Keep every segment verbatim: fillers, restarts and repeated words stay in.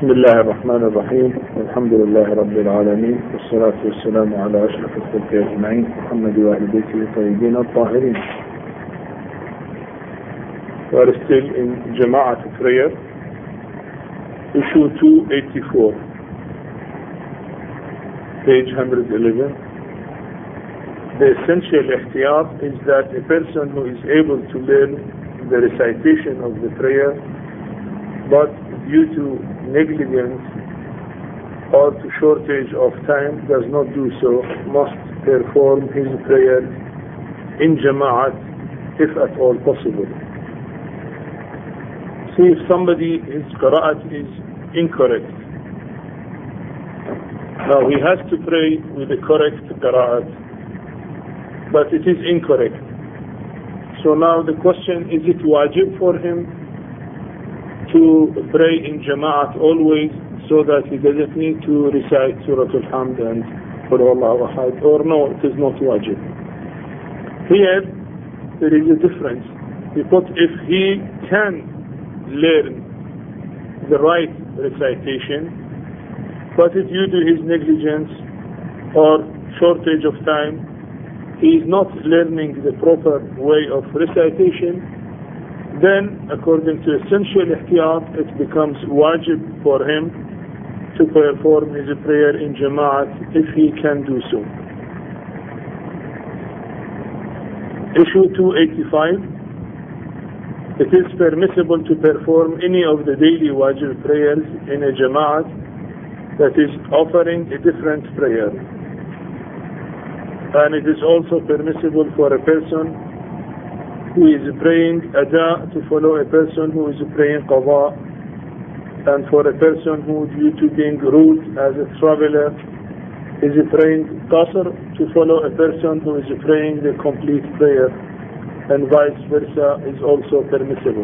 بسم الله الرحمن الرحيم والحمد لله رب العالمين والصلاة والسلام على أشرف الخلق أجمعين محمد وآل بيته الطيبين الطاهرين. We are still in Jama'at prayer, issue two eighty-four, page one hundred eleven. The essential ihtiyat is that a person who is able to learn the recitation of the prayer, but due to negligence or to shortage of time does not do so, must perform his prayer in Jama'at if at all possible. See, if somebody, his qira'at is incorrect, now he has to pray with the correct qira'at, but it is incorrect. So now the question, is it wajib for him to pray in Jama'at always so that he doesn't need to recite Surah Al-Hamd and Qul Huwallahu Ahad, or no, it is not wajib? Here there is a difference, because if he can learn the right recitation, but due to his negligence or shortage of time he is not learning the proper way of recitation, then according to essential ihtiyat it becomes wajib for him to perform his prayer in Jama'at if he can do so. Issue two eighty-five. It is permissible to perform any of the daily wajib prayers in a Jama'at that is offering a different prayer. And it is also permissible for a person who is praying Ada to follow a person who is praying Qadha, and for a person who, due to being rude as a traveler, is praying Qasr to follow a person who is praying the complete prayer, and vice versa is also permissible.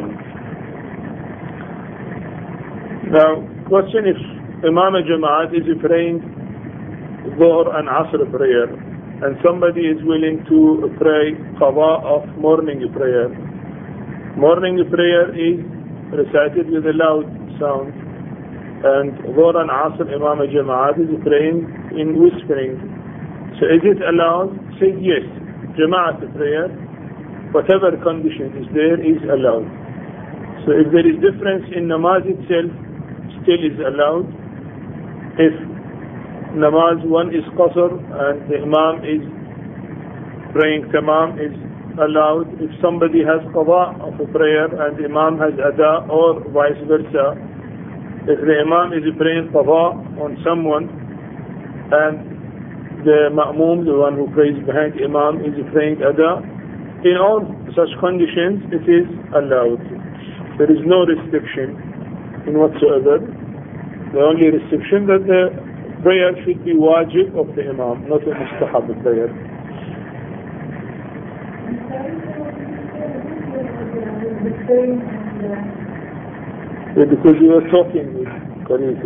Now, question: if Imam Jama'at is praying Dhuhr and Asr prayer, and somebody is willing to pray Qadha of morning prayer. Morning prayer is recited with a loud sound, and Dhuhr and Asr Imam Jama'at is praying in whispering. So is it allowed? Say yes. Jama'at prayer, whatever condition is there, is allowed. So if there is difference in namaz itself, still is allowed. If namaz one is qasr and the imam is praying tamam, is allowed. If somebody has qadha of a prayer and the imam has ada, or vice versa, if the imam is praying qadha on someone and the ma'mum, the one who prays behind the imam, is praying ada, in all such conditions it is allowed. There is no restriction in whatsoever. The only restriction that the prayer should be wajib of the imam, not a mustahab prayer. Yeah, because you were talking with Kareem.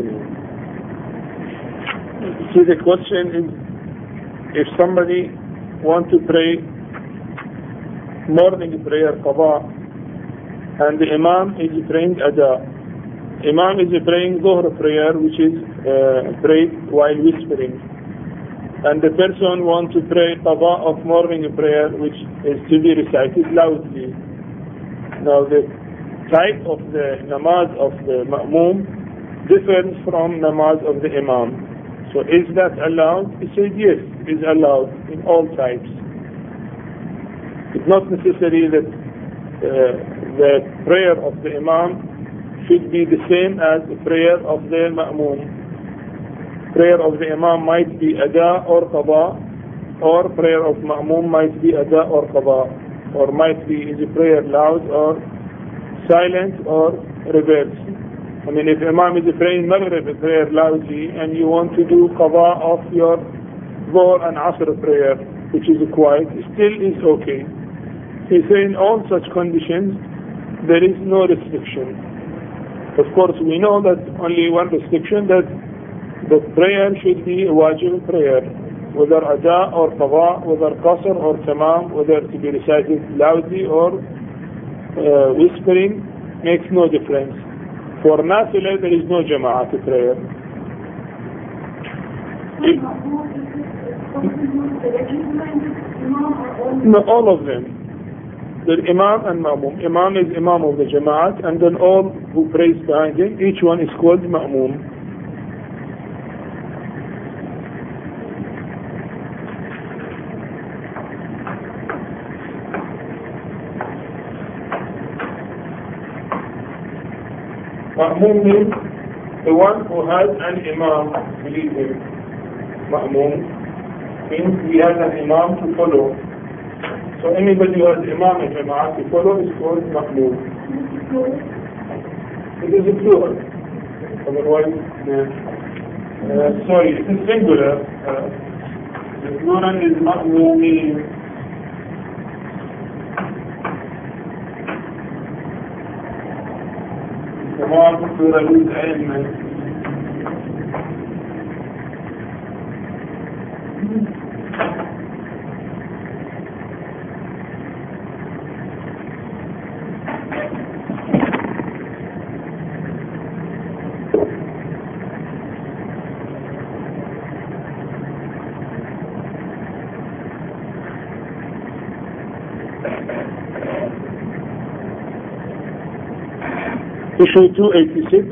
See, the question is, if somebody wants to pray morning prayer Qadha, and the imam is praying Ada, Imam is praying Dhuhr prayer, which is uh, prayed while whispering, and the person wants to pray Qadha of morning prayer, which is to be recited loudly. Now the type of the namaz of the ma'mum differs from namaz of the imam. So is that allowed? He said yes, is allowed in all types. It's not necessary that uh, the prayer of the imam should be the same as the prayer of the ma'mum. Prayer of the imam might be ada or qadha, or prayer of ma'mum might be ada or qadha, or might be is a prayer loud or silent or reverse. I mean, if imam is praying maghrib prayer loudly and you want to do qadha of your dhuhr and asr prayer, which is quiet, still is okay. He says in all such conditions there is no restriction. Of course, we know that only one restriction, that the prayer should be a wajib prayer, whether ada or qadha, whether qasr or tamam, whether to be recited loudly or uh, whispering, makes no difference. For Nafila, there is no Jama'at prayer. If, no, all of them. The Imam and Ma'mum. Imam is Imam of the Jama'at, and then all who prays behind him, each one is called Ma'mum. Ma'mum means the one who has an Imam believe him. Ma'mum means he has an Imam to follow. So anybody who has Imam and Jama'at to follow is called Ma'mum. It is a plural. Otherwise, uh, uh, sorry, it is singular. Uh, the plural is Ma'mumi. Tamam plural is ilm. Issue two eighty-six,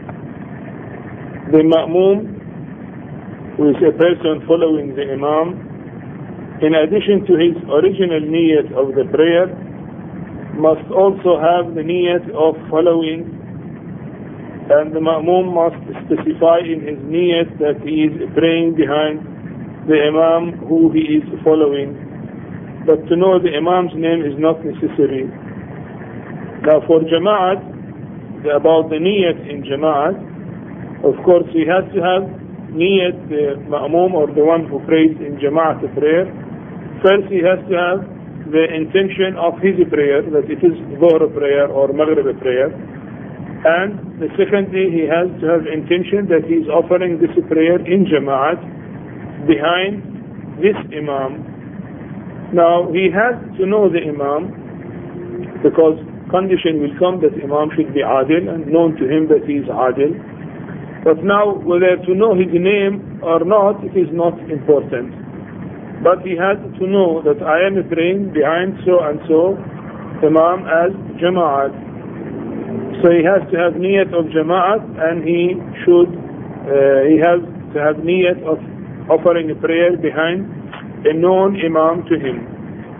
the Ma'mum, who is a person following the Imam, in addition to his original niyat of the prayer, must also have the niyat of following, and the Ma'mum must specify in his niyat that he is praying behind the Imam who he is following. But to know the Imam's name is not necessary. Now for Jama'at, about the niyat in Jama'at, of course he has to have niyat, the Ma'mum or the one who prays in Jama'at prayer. First he has to have the intention of his prayer, that it is Dhuhr prayer or Maghrib prayer. And the secondly, he has to have intention that he is offering this prayer in Jama'at behind this Imam. Now he has to know the Imam, because condition will come that Imam should be Adil and known to him that he is Adil. But now whether to know his name or not, it is not important. But he has to know that I am praying behind so and so Imam as Jama'at. So he has to have niyat of Jama'at, and he should uh, he has to have niyat of offering a prayer behind a known Imam to him.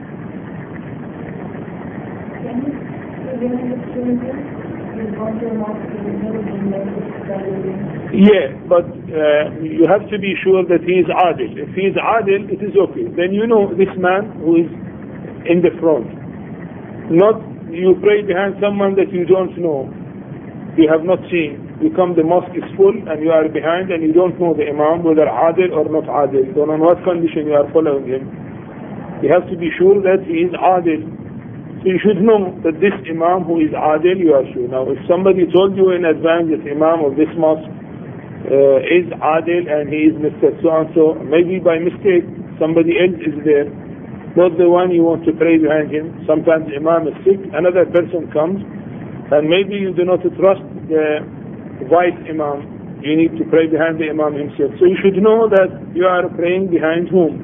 Yeah, but uh, you have to be sure that he is Adil. If he is Adil, it is okay. Then you know this man who is in the front. Not you pray behind someone that you don't know, you have not seen. You come, the mosque is full and you are behind and you don't know the Imam, whether Adil or not Adil. Then on what condition you are following him. You have to be sure that he is Adil. So you should know that this Imam who is Adil, you are sure. Now if somebody told you in advance that Imam of this mosque uh, is Adil and he is Mister So-and-so, maybe by mistake somebody else is there, not the one you want to pray behind him. Sometimes Imam is sick, another person comes, and maybe you do not trust the vice Imam. You need to pray behind the Imam himself. So you should know that you are praying behind whom?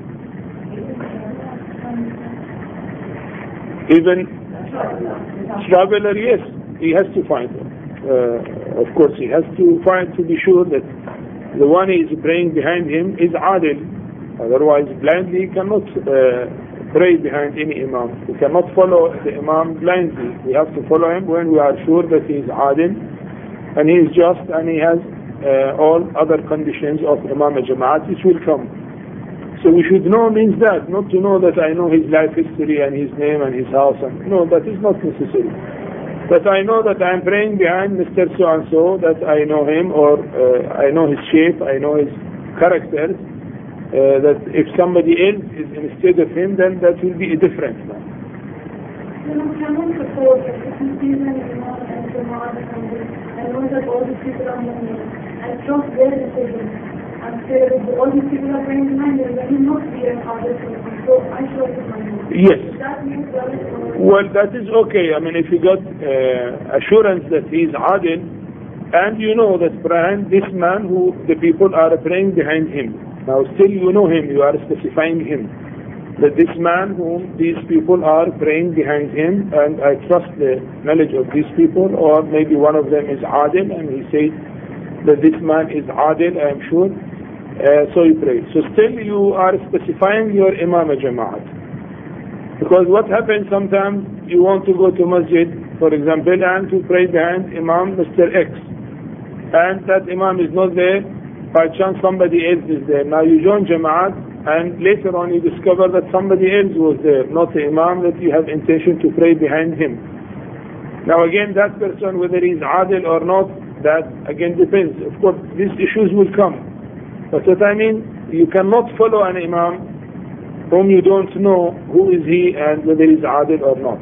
Even traveler, yes, he has to find him. Uh, of course, he has to find to be sure that the one he is praying behind him is Adil. Otherwise, blindly he cannot uh, pray behind any Imam. We cannot follow the Imam blindly. We have to follow him when we are sure that he is Adil and he is just and he has uh, all other conditions of Imam al-Jama'at which will come. So we should know means that, not to know that I know his life history and his name and his house. And no, that is not necessary. But I know that I am praying behind Mister So-and-so, that I know him, or uh, I know his shape, I know his character, uh, that if somebody else is instead of him, then that will be a different man. I know that all these people are moving. I trust their decision. And say that all these people are praying behind them, they will not be an other person. So I trust my name. Yes. That means well, well, that is okay. I mean, if you got uh, assurance that he is Adil, And you know that behind this man who the people are praying behind him. Now still you know him, you are specifying him. That this man whom these people are praying behind him, and I trust the knowledge of these people, or maybe one of them is Adil, and he says that this man is Adil, I am sure. Uh, so you pray. So still you are specifying your Imam Jama'at. Because what happens sometimes, you want to go to masjid, for example, and to pray behind Imam Mister X. And that Imam is not there, by chance somebody else is there. Now you join Jama'at, and later on you discover that somebody else was there, not the Imam that you have intention to pray behind him. Now again, that person, whether he is Adil or not, that again depends. Of course, these issues will come. But what I mean, you cannot follow an Imam whom you don't know who is he and whether he is Adil or not.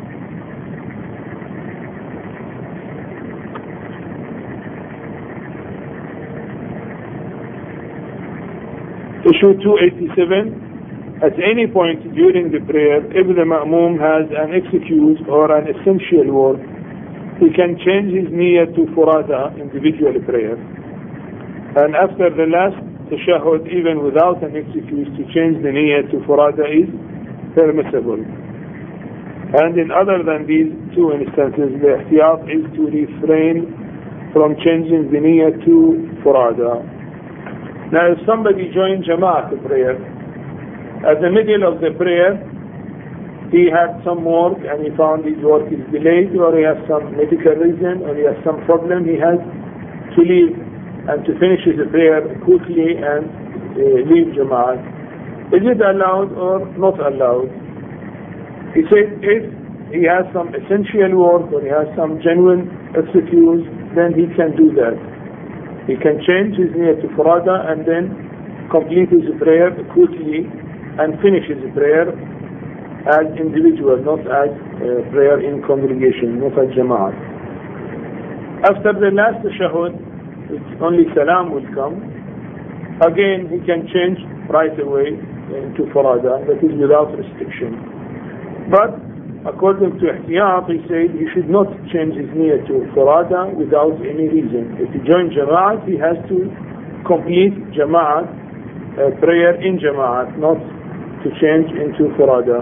Issue two eighty-seven, at any point during the prayer, if the ma'mum has an excuse or an essential word, he can change his niyyah to furada, individual prayer. And after the last tashahhud, even without an excuse, to change the niyyah to furada is permissible. And in other than these two instances, the ihtiyat is to refrain from changing the niyyah to furada. Now if somebody joined Jama'at prayer, at the middle of the prayer, he had some work and he found his work is delayed, or he has some medical reason, or he has some problem, he has to leave and to finish his prayer quickly and uh, leave Jama'at. Is it allowed or not allowed? He said if he has some essential work or he has some genuine excuse, then he can do that. He can change his niyyah to furada and then complete his prayer quickly and finish his prayer as individual, not as uh, prayer in congregation, not as jama'at. After the last tashahhud, only salam will come. Again, he can change right away into furada, that is without restriction. But according to ihtiyat, he said he should not change his niyyah to furada without any reason. If he joins jama'at, he has to complete jama'at, uh, prayer in jama'at, not to change into furada.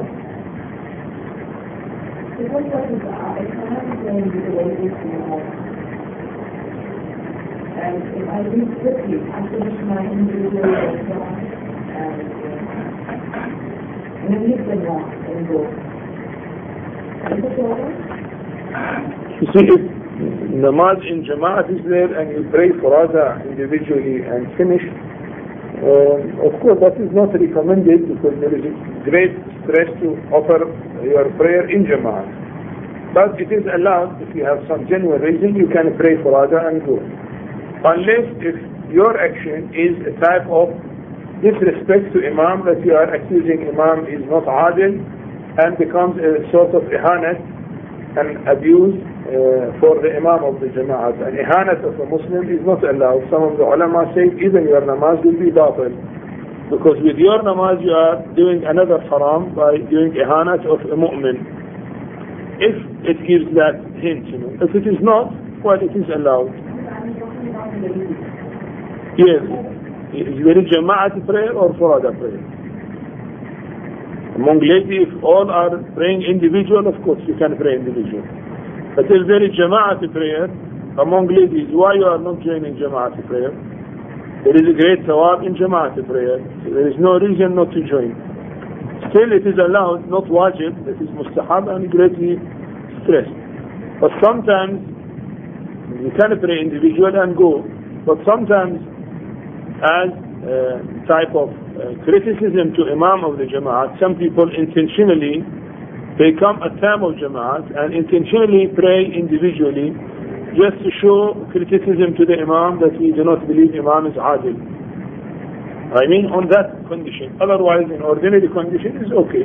And if I read quickly, I finish my individual and then leave them off and go. You see, if namaz in jama'at is there and you pray furada individually and finish, uh, of course that is not recommended because there is great stress to offer your prayer in jama'at. But it is allowed, if you have some genuine reason, you can pray furada and go. Unless if your action is a type of disrespect to Imam, that you are accusing Imam is not adil, and becomes a sort of ihanat and abuse uh, for the Imam of the Jama'at. And ihanat of a Muslim is not allowed. Some of the ulama say even your namaz will be batil, because with your namaz you are doing another haram by doing ihanat of a mu'min. If it gives that hint, you know. If it is not, well, it is allowed. Yes. Is there a Jama'at prayer or Furada prayer? Among ladies, if all are praying individual, of course you can pray individual. But if there is Jama'at prayer among ladies, why you are not joining Jama'at prayer? There is a great thawab in Jama'at prayer. So there is no reason not to join. Still it is allowed, not wajib, it is mustahab and greatly stressed. But sometimes you can pray individual and go. But sometimes as a type of uh, criticism to Imam of the Jama'at, some people intentionally become a tam of Jama'at and intentionally pray individually just to show criticism to the Imam that we do not believe Imam is adil. I mean on that condition. Otherwise in ordinary condition is okay.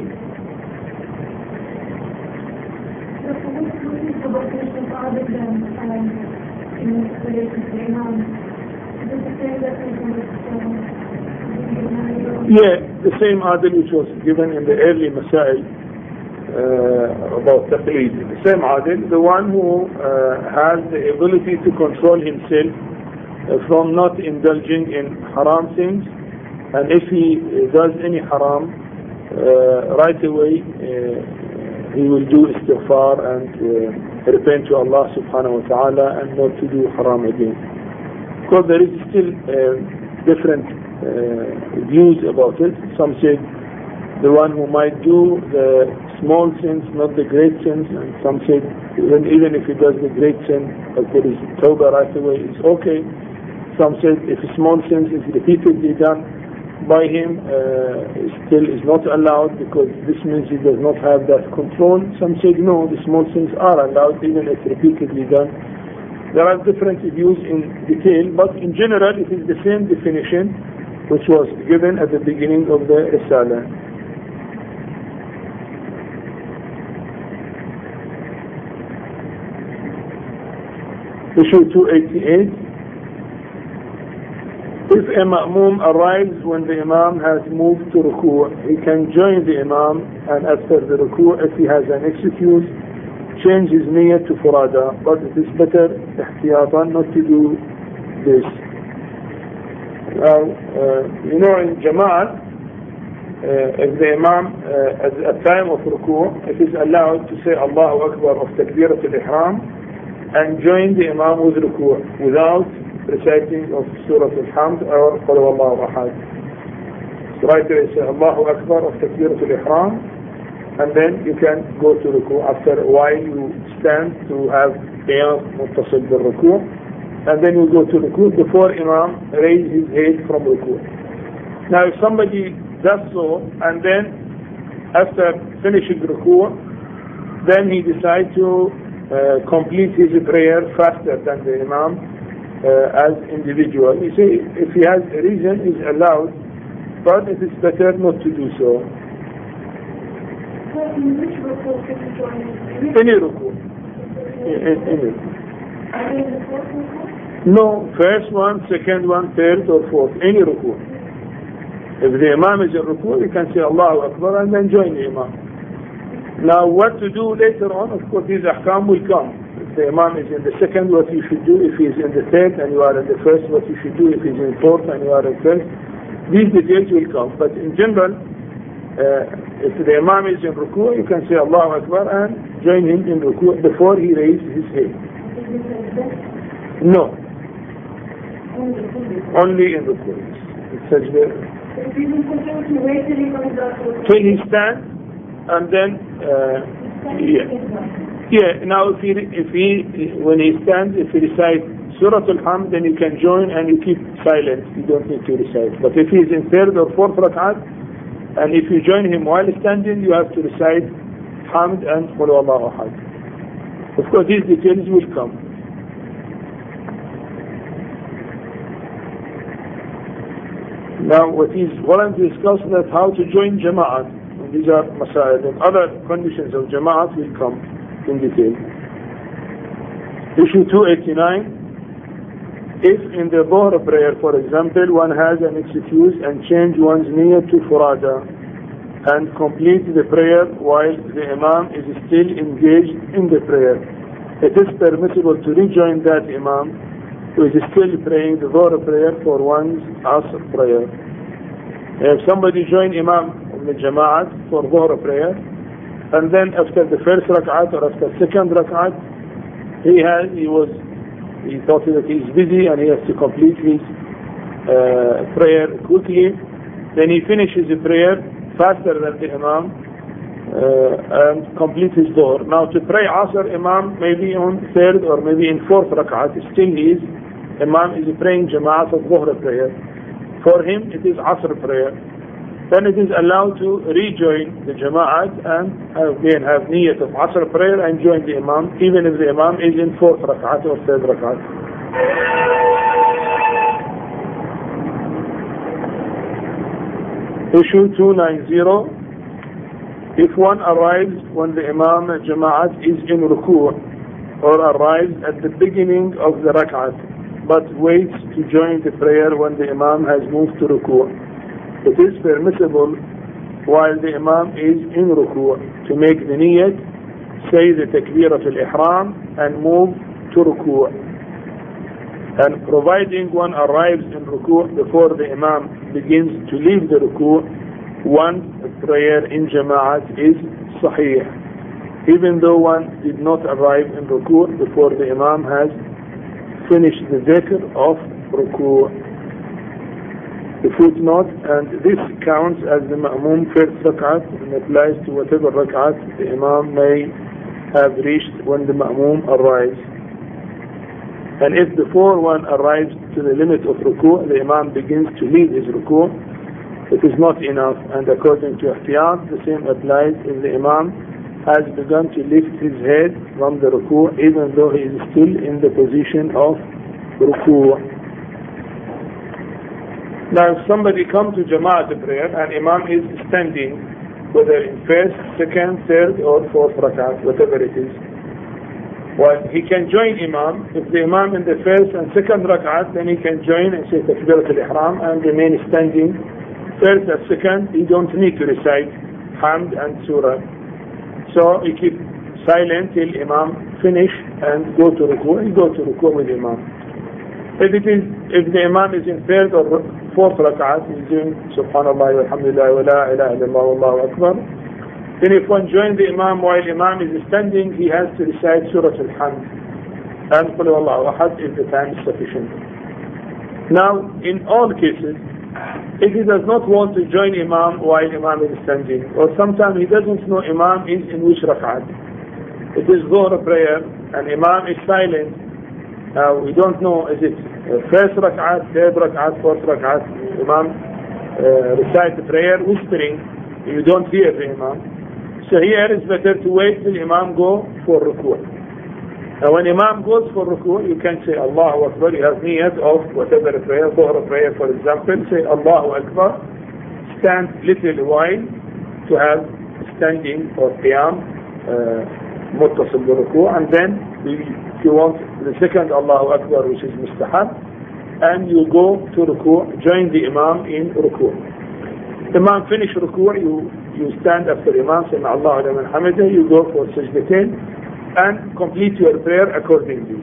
Yeah, the same adil which was given in the early Masail. uh, about taqleed. The same adil, the one who uh, has the ability to control himself uh, from not indulging in haram things, and if he does any haram, uh, right away uh, he will do istighfar and uh, repent to Allah subhanahu wa ta'ala and not to do haram again. Because there is still uh, different uh, views about it. Some say the one who might do the small sins, not the great sins, and some say even, even if he does the great sin, but there is tawbah right away, it's okay. Some say if a small sins is repeatedly done by him, uh, still is not allowed, because this means he does not have that control. Some say no, the small sins are allowed even if repeatedly done. There are different views in detail, but in general it is the same definition which was given at the beginning of the Risala. Issue two eighty-eight. If a ma'mum arrives when the imam has moved to ruku', he can join the imam, and after the ruku', if he has an excuse, change his niyyah to furada, but it is better ihtiyatan not to do this. Now, uh, you know, in Jama'at, uh, if the imam uh, at a time of ruku', it is allowed to say Allahu Akbar of Takbirat al-Ihram and join the imam with ruku' without reciting of Surah Al-Hamd or Qul Huwallahu Ahad. So right there, say Allahu Akbar of Takbirat al-Ihram, and then you can go to ruku'. After a while you stand to have qiyam muttasil bil ruku', and then you go to ruku' before imam raise his head from ruku'. Now if somebody does so, and then after finishing ruku', then he decides to uh, complete his prayer faster than the imam uh, as individual. You see, if he has a reason, is allowed, but it is better not to do so. In which ruku can you join? Any ruku. Any. Any in the fourth ruku? No, first one, second one, third or fourth. Any ruku. If the imam is in ruku, you can say Allahu Akbar and then join the imam. Now what to do later on, of course these ahkam will come. If the imam is in the second, what you should do. If he is in the third and you are in the first, what you should do. If he is in fourth and you are in first, these details will come. But in general, uh, if the imam is in ruku', you can say Allahu Akbar and join him in ruku' before he raises his head. No. Only in ruku'. It's sajda. Till he stands, and then uh, yeah, yeah. Now if he if he when he stands, if he recites Surah Al-Hamd, then you can join and you keep silent. You don't need to recite. But if he is in third or fourth rak'at, and if you join him while standing, you have to recite Hamd and Qul Huwallahu Ahad. Of course, these details will come. Now, what is going to discuss that how to join Jama'at. These are masail, and other conditions of Jama'at will come in detail. Issue two eighty-nine. If in the Dhuhr prayer, for example, one has an excuse and change one's niyyah to furada and complete the prayer while the imam is still engaged in the prayer, it is permissible to rejoin that imam who is still praying the Dhuhr prayer for one's Asr prayer. If somebody join imam the Jama'at for Dhuhr prayer, and then after the first rak'at or after second rak'at, he has he was he thought that he is busy and he has to complete his uh, prayer quickly. Then he finishes the prayer faster than the imam uh, and complete his Dhuhr. Now to pray Asr, imam maybe on third or maybe in fourth rak'at, still he is imam is praying Jama'at of Dhuhr prayer. For him it is Asr prayer. Then it is allowed to rejoin the Jama'at and again have niyyat of Asr prayer and join the Imam, even if the Imam is in fourth rak'at or third rak'at. Issue two ninety. If one arrives when the Imam Jama'at is in ruku' or arrives at the beginning of the rak'at but waits to join the prayer when the Imam has moved to ruku', it is permissible while the Imam is in ruku' to make the niyyat, say the takbirat al-ihram and move to ruku'. And providing one arrives in ruku' before the Imam begins to leave the ruku', one's prayer in Jama'at is sahih, even though one did not arrive in ruku' before the Imam has finished the dhikr of ruku'. The footnote, and this counts as the ma'mum first rak'at and applies to whatever rak'at the Imam may have reached when the ma'mum arrives. And if before one arrives to the limit of ruku', the Imam begins to leave his ruku', it is not enough, and according to ihtiyat, the same applies if the Imam has begun to lift his head from the ruku' even though he is still in the position of ruku'. Now if somebody comes to Jama'at prayer and Imam is standing, whether in first, second, third or fourth rak'at, whatever it is, well, he can join Imam. If the Imam in the first and second rak'at, then he can join and say takbirat al-ihram and remain standing. First and second, he don't need to recite hamd and surah. So he keep silent till Imam finish and go to ruku', he go to ruku' with Imam. If it is, if the Imam is in third or fourth rak'at, he's doing Subhanallah walhamdulillah wa la ilaha illallah wallahu akbar. Then if one joins the Imam while Imam is standing, he has to recite Surah Al-Hamd and Qul Huwallahu Ahad if the time is sufficient. Now, in all cases, if he does not want to join Imam while Imam is standing, or sometimes he doesn't know Imam is in which rak'at, it is Dhuhr prayer and Imam is silent. Now, we don't know, is it first rak'at, third rak'at, fourth rak'at, Imam uh, recite the prayer whispering, you don't hear the Imam. So here it's better to wait till Imam go for ruku'. Now when Imam goes for ruku', you can say Allahu Akbar, you have niyat of whatever prayer, Dhuhr prayer for example, say Allahu Akbar, stand little while to have standing or qiyam, muttasil bi ruku', and then if you want the second Allahu Akbar, which is mustahab, and you go to ruku', join the Imam in ruku'. Imam finish ruku', you you stand after Imam, say Allahu liman hamidah, you go for sajdatain and complete your prayer accordingly.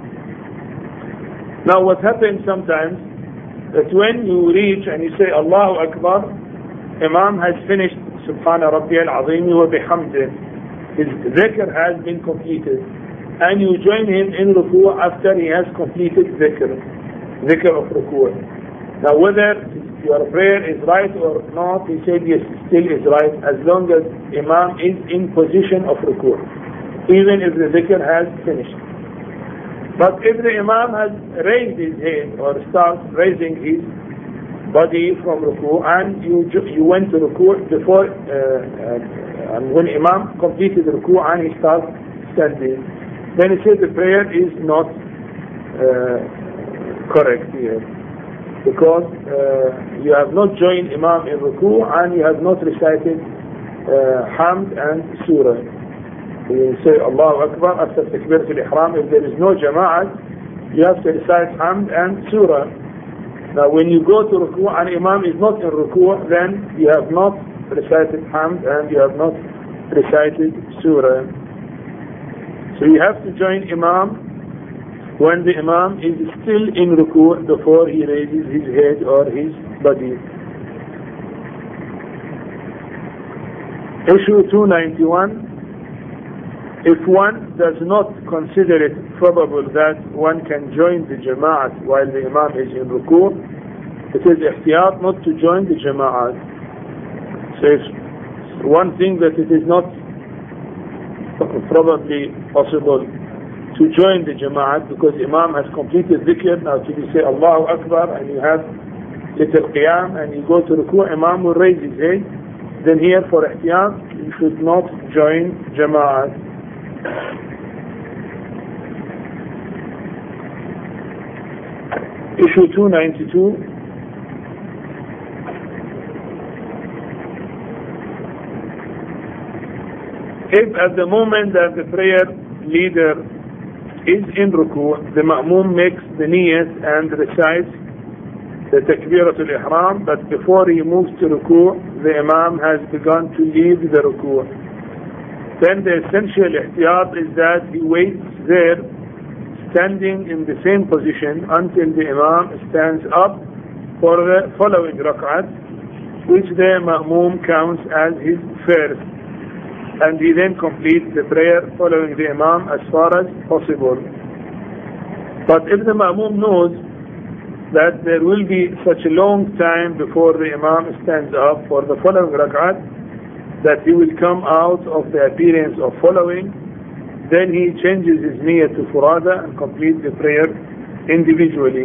Now what happens sometimes, that when you reach and you say Allahu Akbar, Imam has finished Subhana Rabbiyal Azim wa bihamdih, his dhikr has been completed, and you join him in ruku' after he has completed dhikr, dhikr of ruku'. Now whether your prayer is right or not, he said yes, still is right, as long as Imam is in position of ruku', even if the dhikr has finished. But if the Imam has raised his head or starts raising his body from ruku' and you you went to ruku' before, uh, uh, and when Imam completed ruku' and he starts standing, then he said the prayer is not uh, correct here, because uh, you have not joined Imam in ruku' and you have not recited uh, hamd and surah. You say Allahu Akbar after takbirat al-ihram. If there is no jama'at, you have to recite hamd and surah. Now when you go to ruku' and Imam is not in ruku', then you have not recited hamd and you have not recited surah. So you have to join Imam when the Imam is still in ruku' before he raises his head or his body. Issue two ninety-one. If one does not consider it probable that one can join the Jama'at while the Imam is in ruku', it is ihtiyat not to join the Jama'at. So it's one thing that it is not probably possible to join the Jama'at because Imam has completed dhikr. Now till you say Allahu Akbar and you have little qiyam and you go to ruku', Imam will raise his head. Then here for ihtiyat, you should not join Jama'at. Issue two ninety-two. If at the moment that the prayer leader is in ruku', the ma'mum makes the niyyat and recites the Takbiratul Ihram, but before he moves to ruku', the Imam has begun to leave the ruku'. Then the essential ihtiyat is that he waits there, standing in the same position until the Imam stands up for the following rak'at, which the Ma'mum counts as his first. And he then completes the prayer following the Imam as far as possible. But if the Ma'mum knows that there will be such a long time before the Imam stands up for the following rak'at, that he will come out of the appearance of following, then he changes his niyyah to furada and completes the prayer individually.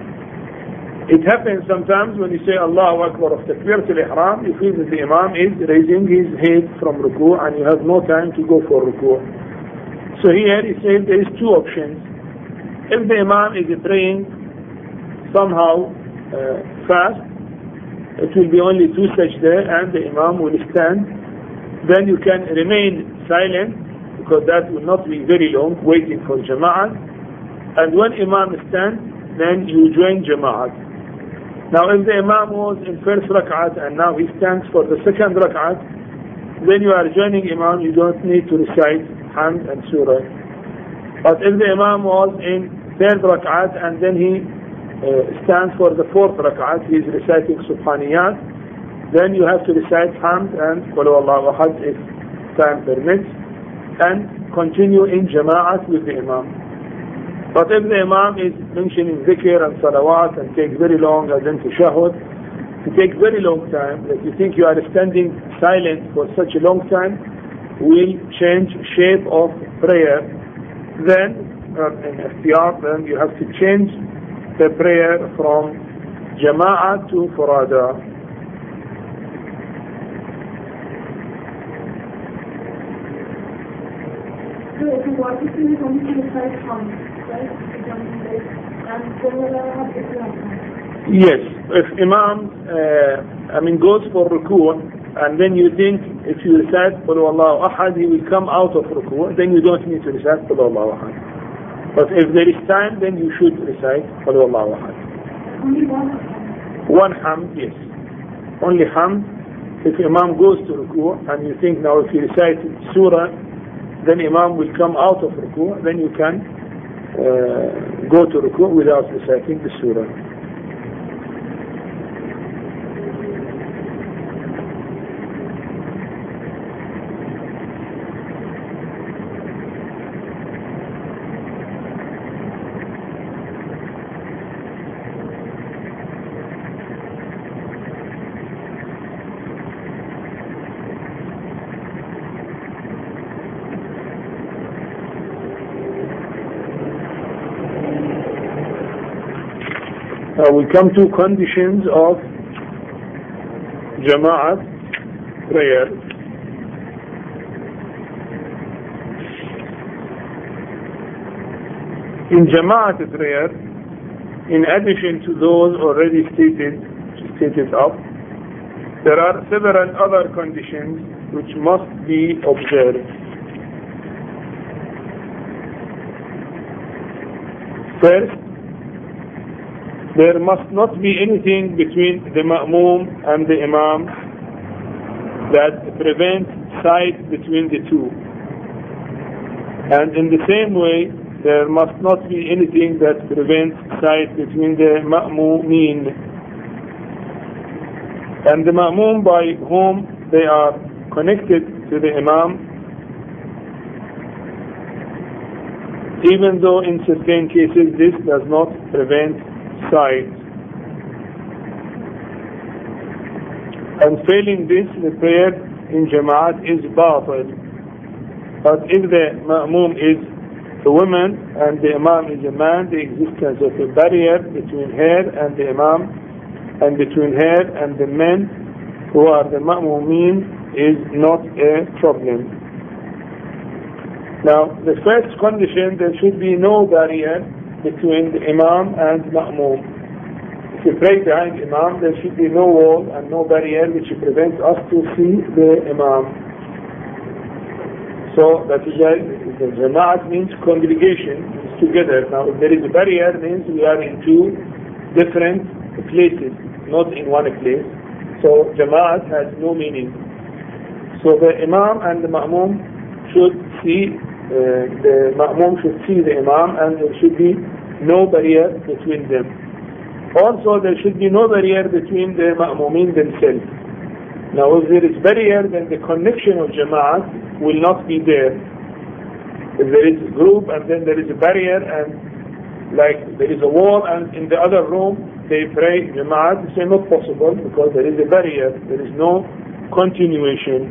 It happens sometimes when you say Allahu Akbar of Takbiratul Ihram, you feel that the Imam is raising his head from ruku' and you have no time to go for ruku'. So here he says there is two options. If the Imam is praying somehow uh, fast, it will be only two sajda and the Imam will stand, then you can remain silent because that will not be very long waiting for Jama'at, and when Imam stands, then you join Jama'at. Now if the Imam was in first rak'at and now he stands for the second rak'at, then you are joining Imam, you don't need to recite Hamd and Surah. But if the Imam was in third rak'at and then he uh, stands for the fourth rak'at, he is reciting Subhaniyat, then you have to recite Hamd and Qul Huwallahu Ahad if time permits, and continue in Jama'at with the Imam. But if the Imam is mentioning dhikr and salawat and takes very long, and then tashahhud, it takes very long time, that you think you are standing silent for such a long time, will change shape of prayer. Then, uh, in ikhtiyar, then you have to change the prayer from Jama'at to Furada. So if you want to see only to recite Hamd, right? And yes, if Imam, uh, I mean, goes for ruku' and then you think if you recite Qul Huwallahu Ahad, he will come out of ruku', then you don't need to recite Qul Huwallahu Ahad. But if there is time, then you should recite Qul Huwallahu Ahad. only one. One Hamd, yes. Only Hamd. If Imam goes to ruku' and you think now if you recite Surah, then Imam will come out of ruku', then you can uh, go to ruku' without reciting the Surah. Uh, we come to conditions of Jama'at prayer. In Jama'at prayer, in addition to those already stated, stated up, there are several other conditions which must be observed. First, there must not be anything between the Ma'mum and the Imam that prevents sight between the two. And in the same way, there must not be anything that prevents sight between the Ma'mumeen. And the Ma'mum by whom they are connected to the Imam, even though in certain cases this does not prevent sight. And failing this, the prayer in Jama'at is batil. But if the Ma'mum is a woman and the Imam is a man, the existence of a barrier between her and the Imam and between her and the men who are the Ma'mumeen is not a problem. Now, the first condition, there should be no barrier between the Imam and Ma'mum. If you pray behind Imam, there should be no wall and no barrier which prevents us to see the Imam. So that is why the Jama'at means congregation, it's together. Now if there is a barrier, it means we are in two different places, not in one place. So Jama'at has no meaning. So the Imam and the Ma'mum should see, uh, the Ma'mum should see the Imam, and there should be no barrier between them. Also, there should be no barrier between the Ma'mumin themselves. Now, if there is barrier, then the connection of Jama'at will not be there. If there is a group and then there is a barrier, and like there is a wall, and in the other room they pray Jama'at, it's not possible because there is a barrier, there is no continuation.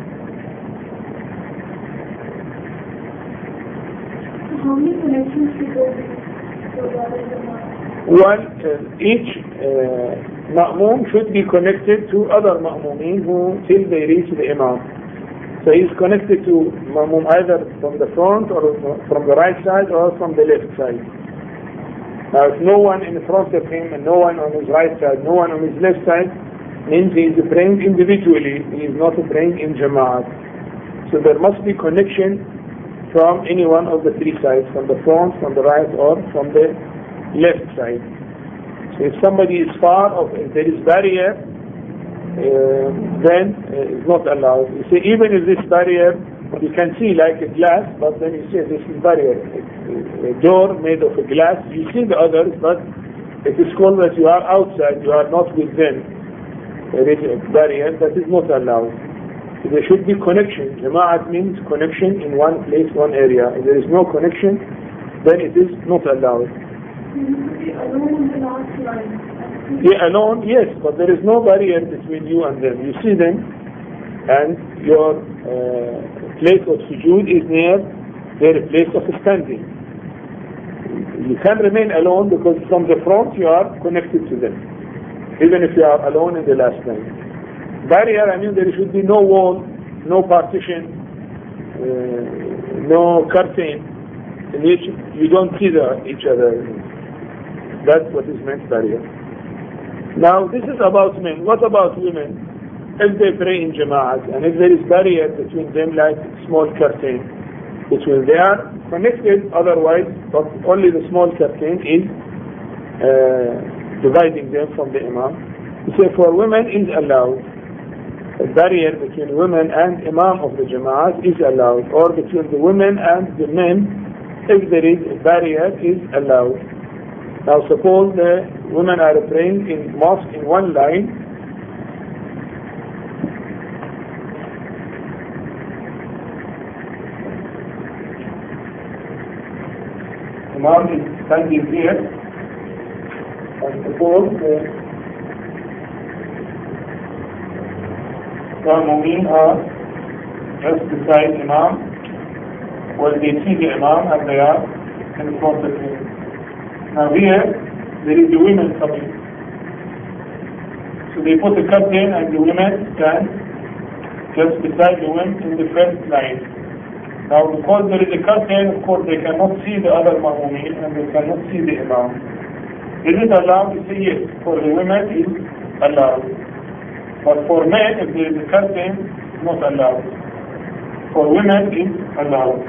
How many connections should there be to the other Jama'at? Well, uh, each uh, Ma'mum should be connected to other Ma'mumin who till they reach the Imam. So he is connected to Ma'mum either from the front or from the right side or from the left side. Now if no one in front of him and no one on his right side, no one on his left side, means he is praying individually, he is not praying in Jama'at. So there must be connection from any one of the three sides, from the front, from the right or from the left side. So if somebody is far off, if there is barrier, uh, then uh, it's not allowed. You see, even if this barrier, you can see like a glass, but then you see this is barrier, a, a door made of a glass, you see the others, but it is called that you are outside, you are not with them. There is a barrier that is not allowed. So there should be connection. Jama'at means connection in one place, one area. If there is no connection, then it is not allowed. Alone in the last line. Yeah, alone, yes, but there is no barrier between you and them. You see them, and your uh, place of sujood is near their place of standing. You can remain alone because from the front you are connected to them, even if you are alone in the last line. Barrier, I mean there should be no wall, no partition, uh, no curtain in which you don't see the, each other. That's what is meant barrier. Now this is about men. What about women? If they pray in Jama'at and if there is barrier between them like small curtain between, they are connected otherwise, but only the small curtain is uh, dividing them from the Imam. So for women is allowed. A barrier between women and Imam of the Jama'at is allowed, or between the women and the men, if there is a barrier, is allowed. Now suppose the women are praying in mosque in one line, Imam is standing here, and suppose the Ma'mumin are just beside Imam, well they see the Imam and they are in front of him. Now here, there is the women coming. So they put the curtain and the women stand just beside the women in the first line. Now because there is a curtain, of course they cannot see the other Ma'mumin and they cannot see the Imam. Is it allowed? You say yes. For the women is allowed. But for men, if there is a curtain, it's not allowed. For women, it's allowed.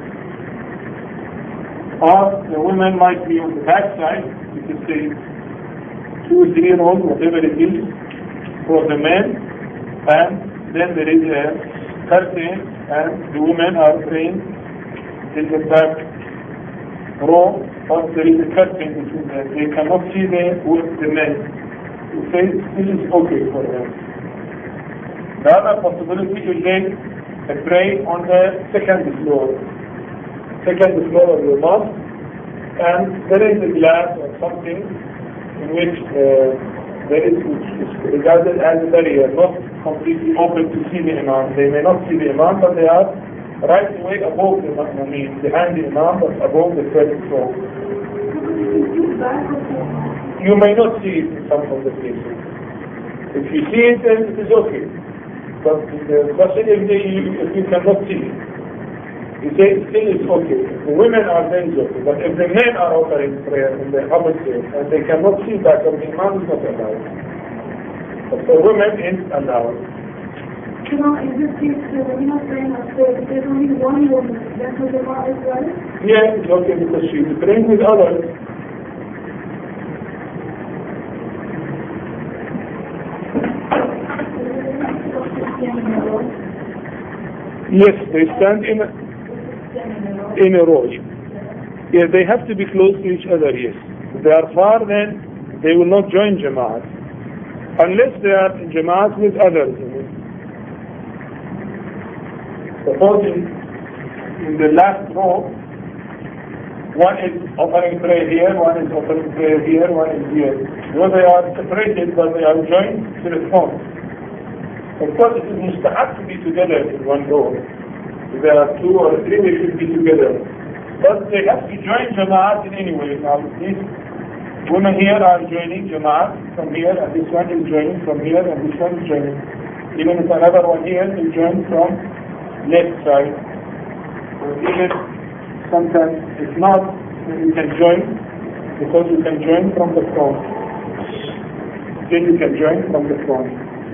Or the women might be on the back side, you can say two, three rows, whatever it is, for the men, and then there is a curtain, and the women are praying in the back row, but there is a curtain between them. They cannot see the, the men. You say this is okay for them. The other possibility is they pray on the second floor. Second floor of the mosque, and there is a glass or something in which uh, there is which is regarded as a barrier, not completely open to see the Imam. They may not see the Imam, but they are right away above the Ma'mumin, behind the Imam, but above the first floor. You may not see it in some of the places. If you see it, then it is okay. But the question is if you, if you cannot see it. You say still it's okay. The women are then okay. But if the men are offering prayer in the opposite and they cannot see back of the Imam, is not allowed. But for women, it's allowed. You know, in this case, the women are praying upstairs. There's only one woman. That's what the law is, right? Yeah, it's okay because she's praying with others. Yes, they stand in a, in a row. Yeah, they have to be close to each other, yes. If they are far, then they will not join Jama'at. Unless they are in Jama'at with others. Supposing in the last row, one is offering prayer here, one is offering prayer here, one is here. Though they are separated, but they are joined to the front. Of course, it is mustahab to be together in one row. If there are two or three, they should be together. But they have to join Jama'at in any way. Now, these women here are joining Jama'at from here, and this one is joining from here, and this one is joining. Even if another one here is joined from left side. Or even sometimes, if not, then you can join, because you can join from the front. Then you can join from the front.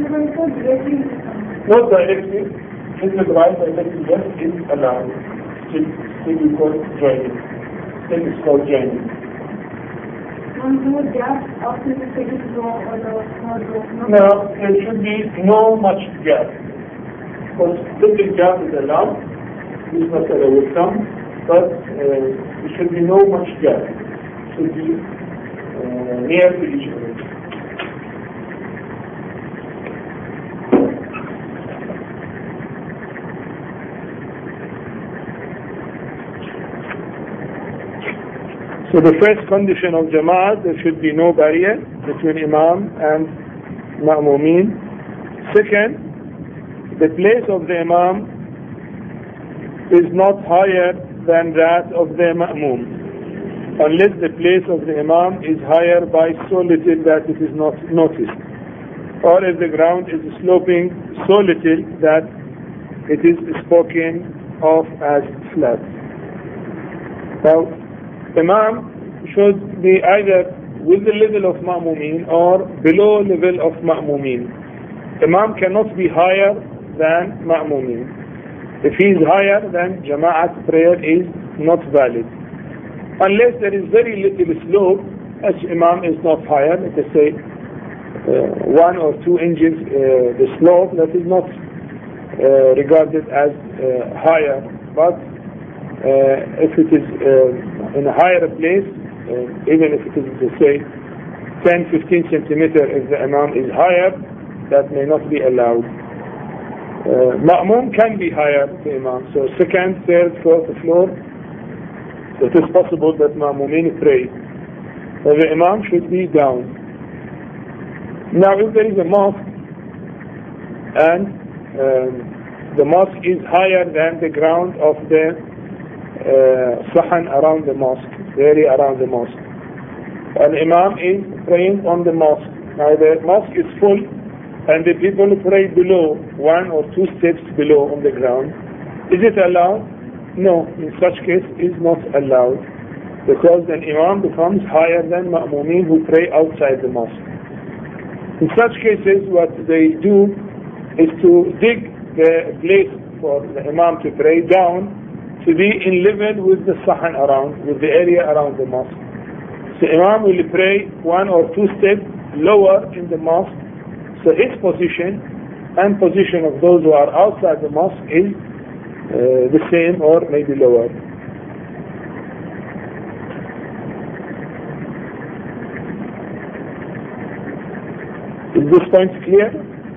Not directly, in the right directly, yes, is allowed. Still, still you call joining. Still it's called joining. No gap after the second row or the third row? No, there should be no much gap. Because little gap is allowed. This masala will come, but uh, there should be no much gap. It should be uh, near to each other. So the first condition of Jama'at, there should be no barrier between Imam and Ma'mumeen. Second, the place of the Imam is not higher than that of the Ma'mum, unless the place of the Imam is higher by so little that it is not noticed, or if the ground is sloping so little that it is spoken of as flat. Now, Imam should be either with the level of Ma'mumeen or below level of Ma'mumeen. Imam cannot be higher than Ma'mumeen. If he is higher, then Jama'at prayer is not valid. Unless there is very little slope, as Imam is not higher, let us say uh, one or two inches uh, the slope, that is not uh, regarded as uh, higher. But uh, if it is uh, in a higher place, uh, even if it is, let's say, ten to fifteen centimeters, if the Imam is higher, that may not be allowed. Uh, Ma'mum can be higher to Imam. So second, third, fourth floor, it is possible that Ma'mumeen pray. So the Imam should be down. Now if there is a mosque and um, the mosque is higher than the ground of the uh, sahan around the mosque, the area around the mosque, and Imam is praying on the mosque. Now the mosque is full and the people pray below, one or two steps below on the ground. Is it allowed? No, in such case is not allowed, because then Imam becomes higher than Ma'mumeen who pray outside the mosque. In such cases, what they do is to dig the place for the Imam to pray down to be in level with the sahan around, with the area around the mosque. So Imam will pray one or two steps lower in the mosque, so his position and position of those who are outside the mosque is uh, the same or maybe lower. Is this point clear?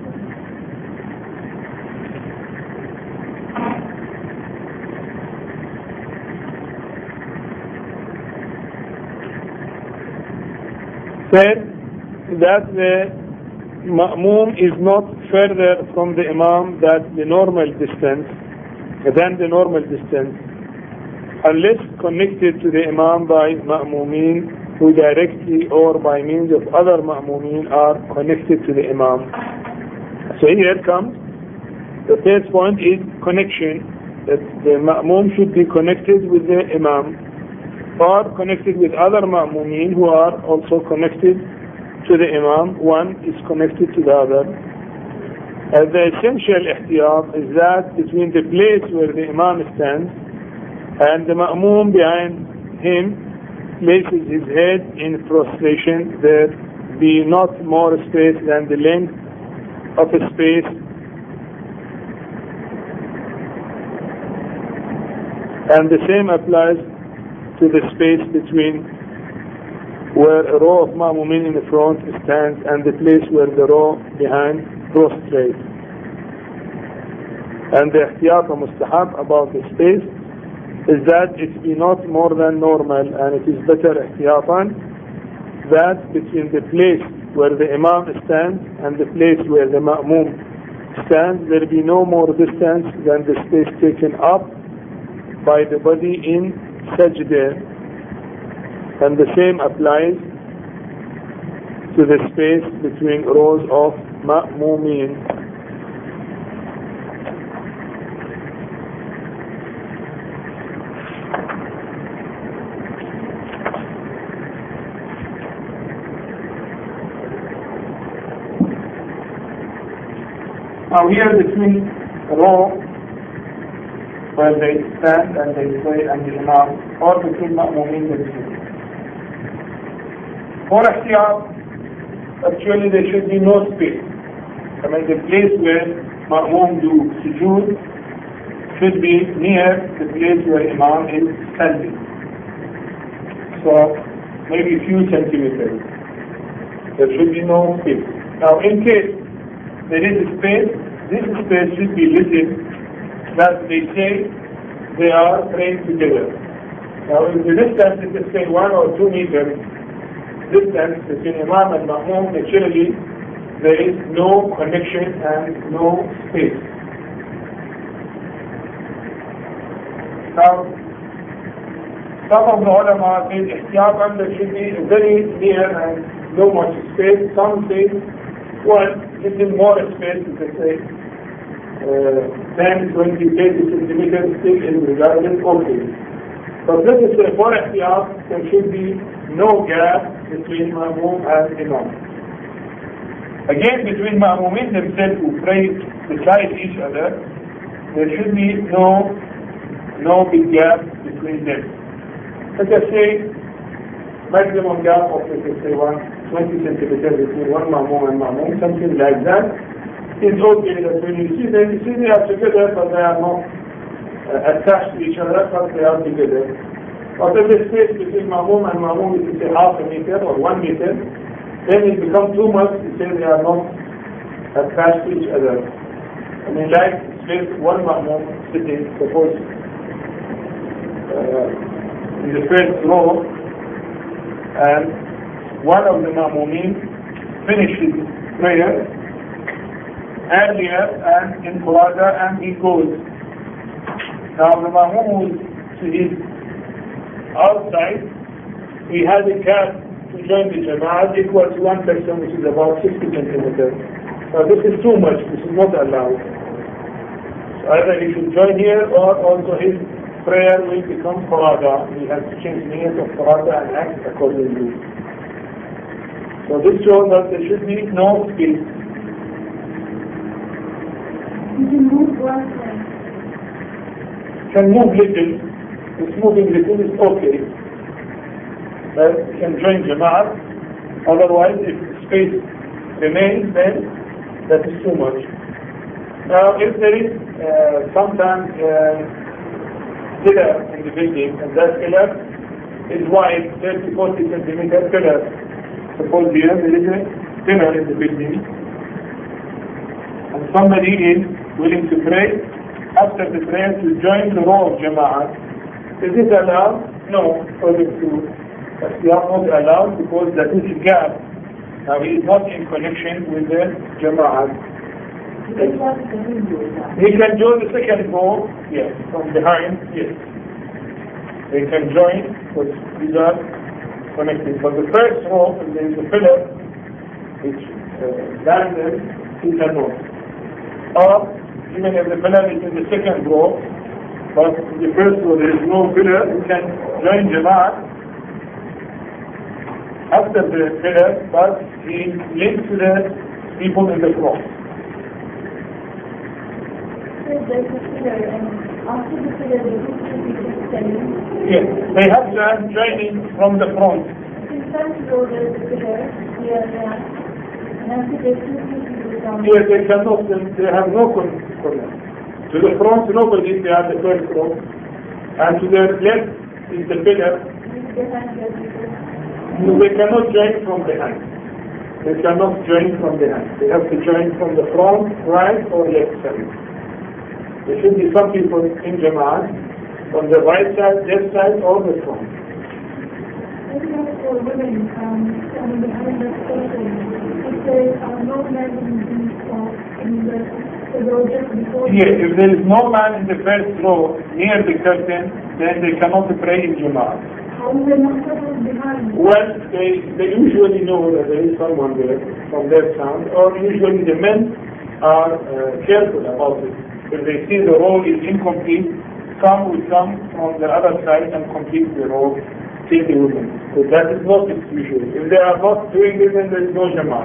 Third, that the Ma'mum is not further from the Imam than the normal distance, than the normal distance, unless connected to the Imam by Ma'mumeen who directly or by means of other Ma'mumeen are connected to the Imam. So here comes the third point, is connection, that the Ma'mum should be connected with the Imam or connected with other Ma'mumeen who are also connected to the Imam. One is connected to the other. Uh, the essential ihtiyat is that between the place where the Imam stands and the Ma'mum behind him places his head in prostration, there be not more space than the length of a space And the same applies to the space between where a row of ma'mumin in the front stands and the place where the row behind prostrate. And the ihtiyat or mustahab about the space is that it be not more than normal, and it is better ihtiyatan that between the place where the imam stands and the place where the ma'mum stands, there be no more distance than the space taken up by the body in sajdah. And the same applies to the space between rows of ma'mumin. Now here between a row where they stand and they pray and the imam, or between ma'mumin themselves. For ihtiyat, actually there should be no space. I mean the place where ma'mum do sujood should be near the place where imam is standing. So maybe a few centimeters. There should be no space. Now in case there is a space, this space should be little that they say they are praying together. Now if the distance is let's say one or two meters distance between imam and ma'mum, naturally there is no connection and no space. Now some of the ulama say ihtiyatan there should be very near and no much space. Some say one little more space, you can say uh, ten, twenty, thirty centimeters still is regarded okay. But this is for ihtiyat, there should be no gap between ma'mum and imam. Again, between ma'mumin themselves who pray beside each other, there should be no no big gap between them. Let us say maximum gap of let us say one twenty centimeters between one ma'mum and ma'mum, something like that. It's okay that when you see them, you see they are together, but they are not uh, attached to each other, but they are together. But if the space between ma'mum and ma'mum is say half a meter or one meter, then it becomes too much to say they are not attached to each other. I mean, like space one ma'mum sitting, suppose uh, in the first row, and one of the ma'mumin finishes prayer earlier and in Qur'an and he goes. Now the ma'mum who is outside, he has a gap to join the jama'ah equal to one person, which is about sixty centimeters. Now this is too much, this is not allowed. So either he should join here or also his prayer will become farada. He has to change the niyat of farada and act accordingly. So this shows that there should be no space. You can move one way. Can move little. It's moving little is okay. But you can join jama'at. Otherwise, if space remains, then that is too much. Now, if there is uh, sometimes uh, pillar in the building, and that pillar is wide, thirty, forty centimeter pillar. Suppose here there is a pillar in the building, and somebody is willing to pray after the prayer to join the row of jama'at. Is it allowed? No, according to we are not allowed because that is a gap. Now he is not in connection with the jama'at. He can join the second row, yes, from behind, yes. He can join because these are connected. But the first row, if there is a pillar which uh, landed, he cannot. Or even if the pillar is in the second row, but in the first row there is no pillar, he can join jama'at after the pillar, but he is linked to the people in the front. So there's a pillar, and after the pillar, the people standing. Yes, they have to have joining from the front. In front row, there's a pillar here and after there's two people down. Yes, they cannot, they have no connection. To the front, nobody, they are the first row. And to their left is the pillar. No, they cannot join from behind. They cannot join from behind. They have to join from the front, right or left side. There should be some people in Jama'at on the right side, left side, or the front. For women, um, on the other station, if there are no men in the, in the, the row just before... Yes, if there is no man in the first row near the curtain, then they cannot pray in Jama'at. How are they not supposed behind? Well, they, they usually know that there is someone there from their sound, or usually the men are uh, careful about it. If they see the row is incomplete, some will come from the other side and complete the row, take the women. So that is not usual. If they are not doing it, then there is no Jama'at.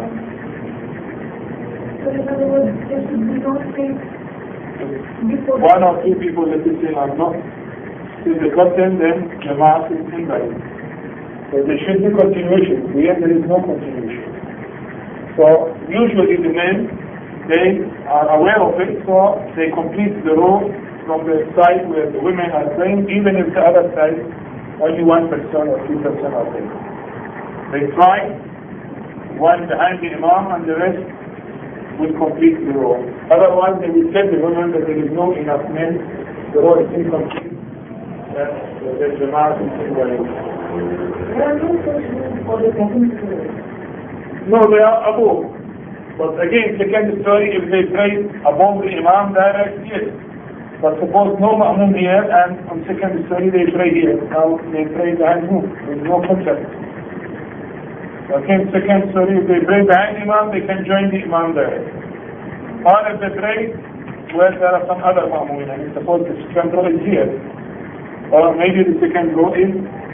So in other words, there should be no space before... One or two people, let us say, are not in the curtain, then Jama'at is invalid. So there should be continuation. Here there is no continuation. So usually the men, they are aware of it, so they complete the row from the side where the women are praying, even if the other side, only one person or two person are there. They try, one behind the Imam and the rest will complete the row. Otherwise they will tell the women that there is no enough men, the row is incomplete, that the Jama'at is invalid. There are no questions for the second story. No, they are above. But again, second story, if they pray above the Imam direct, yes. But suppose no Ma'mum here, and on second story they pray here. Now they pray behind whom? There is no contact. Okay, second story, if they pray behind Imam, they can join the Imam direct. Or if they pray where there are some other Ma'mumin, and suppose the second row is here. Or maybe the second row is